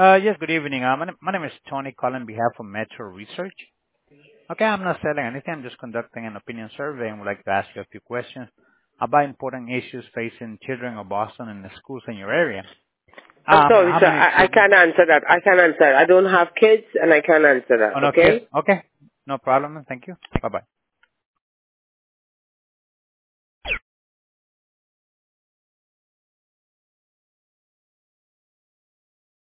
Yes, good evening. My name is Tony calling on behalf of Metro Research. Okay, I'm not selling anything. I'm just conducting an opinion survey and would like to ask you a few questions about important issues facing children of Boston and the schools in your area. I'm sorry, How sir. many I children? can't answer that. I can't answer. I don't have kids, and I can't answer Oh, that. no kids? Okay? Okay, no problem. Thank you. Bye-bye.